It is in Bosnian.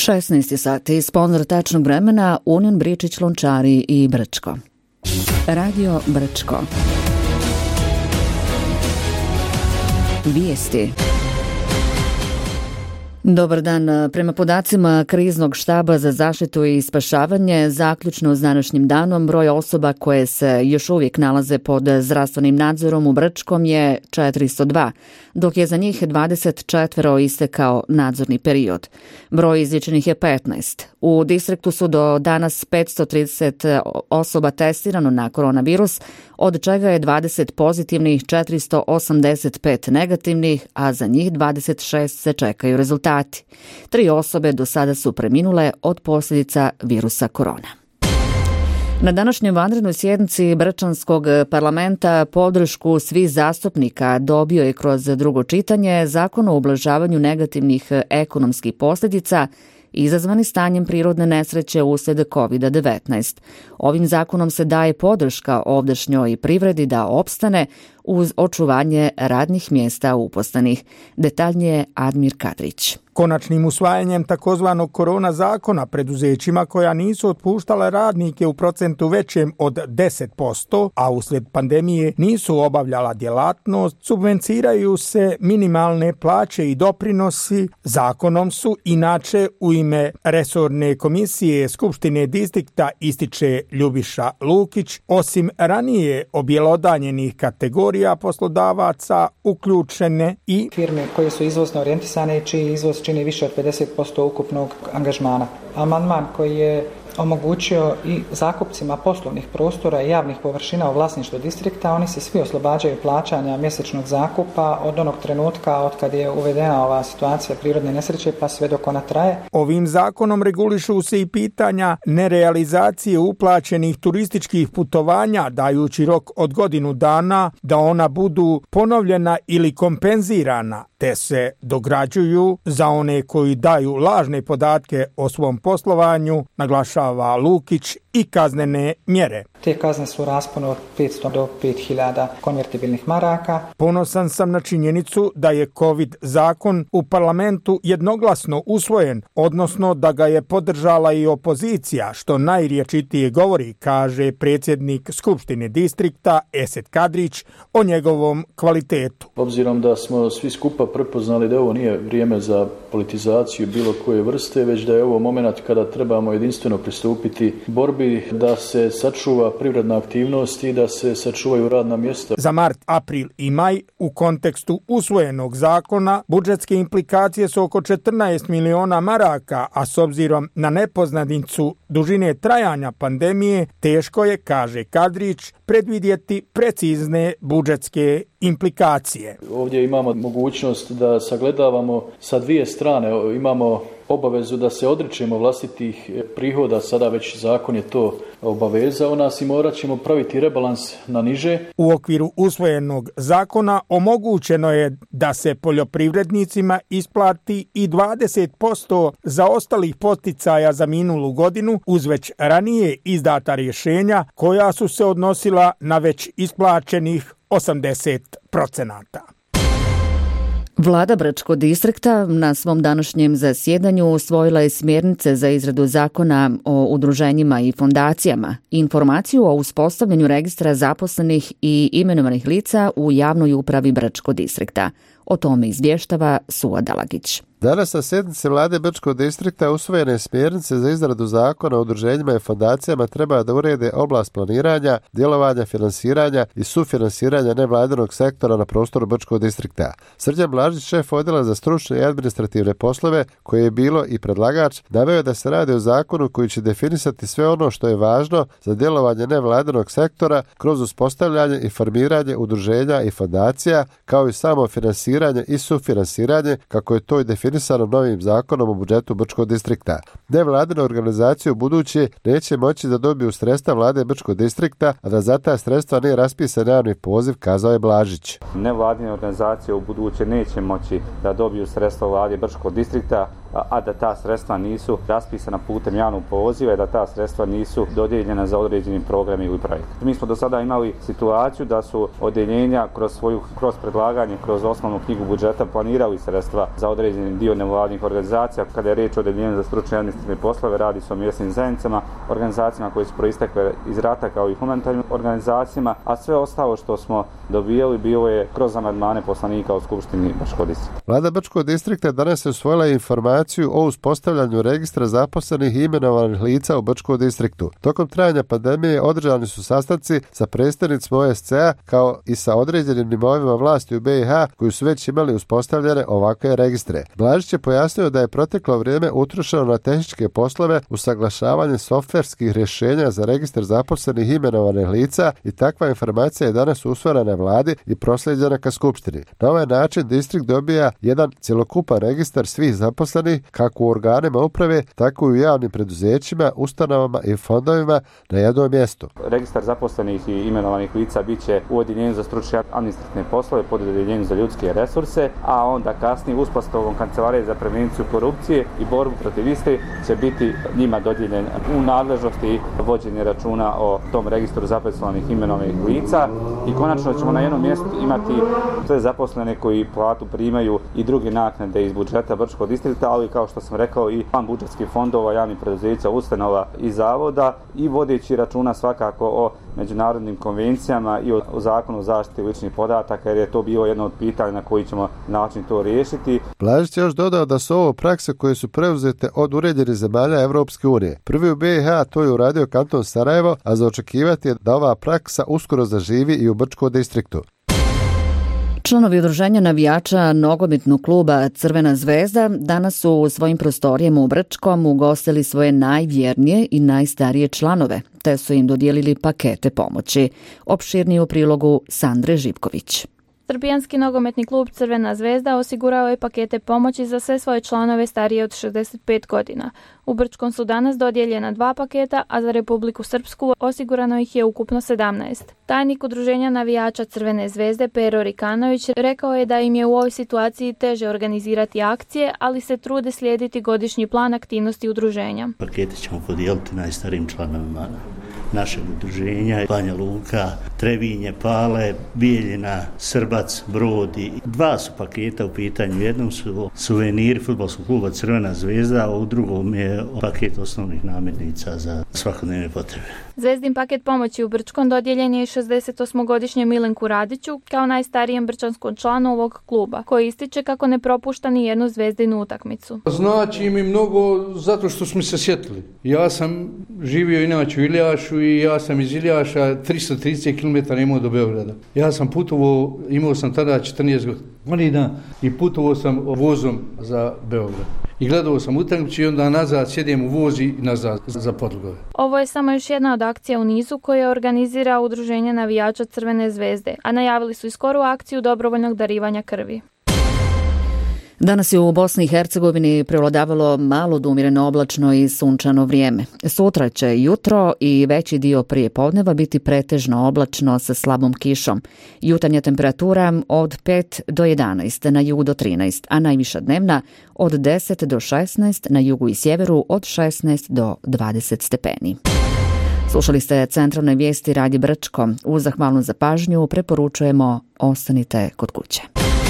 16 sati, sponzor tačnog vremena Union Bričić Lončari i Brčko. Radio Brčko. Vijesti. Dobar dan. Prema podacima Kriznog štaba za zaštitu i spašavanje, zaključno s današnjim danom, broj osoba koje se još uvijek nalaze pod zdravstvenim nadzorom u Brčkom je 402, dok je za njih 24 istekao nadzorni period. Broj izliječenih je 15. U distriktu su do danas 530 osoba testirano na koronavirus, od čega je 20 pozitivnih, 485 negativnih, a za njih 26 se čekaju rezultati. 3 osobe do sada su preminule od posljedica virusa korona. Na današnjoj vanrednoj sjednici Brčanskog parlamenta podršku svih zastupnika dobio je kroz drugo čitanje Zakon o ublažavanju negativnih ekonomskih posljedica izazvani stanjem prirodne nesreće uslijed COVID-19. Ovim zakonom se daje podrška ovdašnjoj privredi da opstane uz očuvanje radnih mjesta uposlenih. Detaljnije Admir Kadrić. Konačnim usvajanjem takozvanog korona zakona preduzećima koja nisu otpuštala radnike u procentu većem od 10%, a uslijed pandemije nisu obavljala djelatnost, subvenciraju se minimalne plaće i doprinosi. Zakonom su inače u ime resorne komisije Skupštine distrikta, ističe Ljubiša Lukić, osim ranije objelodanjenih kategorija poslodavaca uključene i firme koje su izvozno orijentisane i čiji izvoz čini više od 50% ukupnog angažmana. Amandman koji je omogućio i zakupcima poslovnih prostora i javnih površina u vlasništvu distrikta, oni se svi oslobađaju plaćanja mjesečnog zakupa od onog trenutka od kad je uvedena ova situacija prirodne nesreće pa sve dok ona traje. Ovim zakonom regulišu se i pitanja nerealizacije uplaćenih turističkih putovanja, dajući rok od godinu dana da ona budu ponovljena ili kompenzirana, te se dograđuju za one koji daju lažne podatke o svom poslovanju, naglašava Lukić, i kaznene mjere. Te kazne su u rasponu od 500 do 5000 konvertibilnih maraka. Ponosan sam na činjenicu da je COVID zakon u parlamentu jednoglasno usvojen, odnosno da ga je podržala i opozicija, što najriječitije govori, kaže predsjednik Skupštine distrikta Esed Kadrić o njegovom kvalitetu. Obzirom da smo svi skupa prepoznali da ovo nije vrijeme za politizaciju bilo koje vrste, već da je ovo moment kada trebamo jedinstveno pristupiti borbi da se sačuva privredna aktivnost i da se sačuvaju radna mjesta. Za mart, april i maj u kontekstu usvojenog zakona budžetske implikacije su oko 14 miliona maraka, a s obzirom na nepoznanicu dužine trajanja pandemije, teško je, kaže Kadrić, predvidjeti precizne budžetske implikacije. Ovdje imamo mogućnost da sagledavamo sa dvije strane. Imamo obavezu da se odričemo vlastitih prihoda, sada već zakon je to obavezao nas i morat ćemo praviti rebalans na niže. U okviru usvojenog zakona omogućeno je da se poljoprivrednicima isplati i 20% zaostalih poticaja za minulu godinu uz već ranije izdata rješenja koja su se odnosila na već isplaćenih 80%. Vlada Brčkog distrikta na svom današnjem zasjedanju usvojila je smjernice za izradu zakona o udruženjima i fondacijama, informaciju o uspostavljanju registra zaposlenih i imenovanih lica u javnoj upravi Brčkog distrikta. O tome izvještava Suad Dalagić. Danas na sjednici vlade Brčkog distrikta usvojene smjernice za izradu zakona o udruženjima i fondacijama treba da urede oblast planiranja, djelovanja, finansiranja i sufinansiranja nevladinog sektora na prostoru Brčkog distrikta. Srđan Blažić, šef odjela za stručne i administrativne poslove, koji je bilo i predlagač, naveo da se radi o zakonu koji će definisati sve ono što je važno za djelovanje nevladinog sektora kroz uspostavljanje i formiranje udruženja i fondacija, kao i samo finansiranje i sufinansiranje, kako je to i definisano novim zakonom o budžetu Brčkog distrikta. Nevladine organizacije u buduće neće moći da dobiju sredstva vlade Brčkog distrikta, a da za ta sredstva nije raspisan javni poziv, kazao je Blažić. Nevladine organizacije u buduće neće moći da dobiju sredstva vlade Brčkog distrikta a da ta sredstva nisu raspisana putem javnog poziva i da ta sredstva nisu dodijeljena za određeni program ili projekt. Mi smo do sada imali situaciju da su odjeljenja kroz predlaganje, kroz osnovnu knjigu budžeta planirali sredstva za određeni dio nevladnih organizacija. Kada je riječ o odjeljenju za stručne i administrativne poslove, radi se o mjesnim zajednicama, organizacijama koje su proistekle iz rata kao i humanitarnim organizacijama, a sve ostalo što smo dobijali bilo je kroz amandmane poslanika u Skupštini Brčkog distrikta. Vlada Brčkog distrikta danas je usvojila informaciju o uspostavljanju registra zaposlenih i imenovanih lica u Brčkom distriktu. Tokom trajanja pandemije održani su sastanci sa predstavnicima OSCE-a kao i sa određenim nivoima vlasti u BiH koji su već imali uspostavljene ovakve registre. Blažić je pojasnio da je proteklo vrijeme utrošeno na tehničke poslove, usaglašavanje softverskih rješenja za registar zaposlenih i imenovanih lica i takva informacija je danas usvojena na vladi i proslijeđena ka skupštini. Na ovaj način distrikt dobija jedan cjelokupan registar svih zaposlenih kako u organima uprave, tako i u javnim preduzećima, ustanovama i fondovima na jednom mjestu. Registar zaposlenih i imenovanih lica bit će u odjeljenju za stručne administrativne poslove, pod odjeljenju za ljudske resurse, a onda kasnije uspostavom Kancelarije za prevenciju korupcije i borbu protiv iste će biti njima dodijeljen u nadležnosti vođenje računa o tom registru zaposlenih i imenovanih lica i konačno ćemo na jednom mjestu imati sve zaposlene koji platu primaju i druge naknade iz budžeta Brčkog distrikta, ali kao što sam rekao i van budžetskih fondova, javnih preduzeća, ustanova i zavoda i vodeći računa svakako o međunarodnim konvencijama i o zakonu o zaštiti ličnih podataka, jer je to bilo jedno od pitanja na koji ćemo način to riješiti. Blažić je još dodao da su ovo prakse koje su preuzete od uređenih zemalja Evropske unije. Prvi u BiH to je uradio kanton Sarajevo, a za očekivati je da ova praksa uskoro zaživi i u Brčkom distriktu. Članovi udruženja navijača nogometnog kluba Crvena zvezda danas su u svojim prostorijama u Brčkom ugostili svoje najvjernije i najstarije članove, te su im dodijelili pakete pomoći. Opširnije u prilogu Sandre Živković. Srbijanski nogometni klub Crvena zvezda osigurao je pakete pomoći za sve svoje članove starije od 65 godina. U Brčkom su danas dodijeljena 2 paketa, a za Republiku Srpsku osigurano ih je ukupno 17. Tajnik udruženja navijača Crvene zvezde Pero Rikanović rekao je da im je u ovoj situaciji teže organizirati akcije, ali se trude slijediti godišnji plan aktivnosti udruženja. Pakete ćemo podijeliti najstarijim članovima našeg udruženja, Banja Luka, Trevinje, Pale, Bijeljina, Srbac, Brod i 2 su paketa u pitanju. Jednom su suveniri fudbalskog kluba Crvena zvezda, a u drugom je paket osnovnih namirnica za svakodnevne potrebe. Zvezdin paket pomoći u Brčkom dodijeljen je 68-godišnjem Milenku Radiću kao najstarijem brčanskom članu ovog kluba, koji ističe kako ne propušta ni jednu zvezdinu utakmicu. Znači mi mnogo zato što smo se sjetili. Ja sam živio inače u Iljašu i ja sam iz Iljaša 330 km imao do Beograda. Ja sam putovao, imao sam tada 14 godina i putovao sam vozom za Beograd. I gledao sam utakmicu i onda nazad sjedem u voz i nazad za Podlugove. Ovo je samo još jedna od akcija u nizu koje organizira udruženje navijača Crvene zvezde, a najavili su i skoru akciju dobrovoljnog darivanja krvi. Danas je u Bosni i Hercegovini prevladavalo malo do umjereno oblačno i sunčano vrijeme. Sutra će jutro i veći dio prijepodneva biti pretežno oblačno sa slabom kišom. Jutarnja temperatura od 5 do 11, na jugu do 13, a najviša dnevna od 10 do 16, na jugu i sjeveru od 16 do 20 stepeni. Slušali ste centralne vijesti Radija Brčko. Uz zahvalnost za pažnju preporučujemo ostanite kod kuće.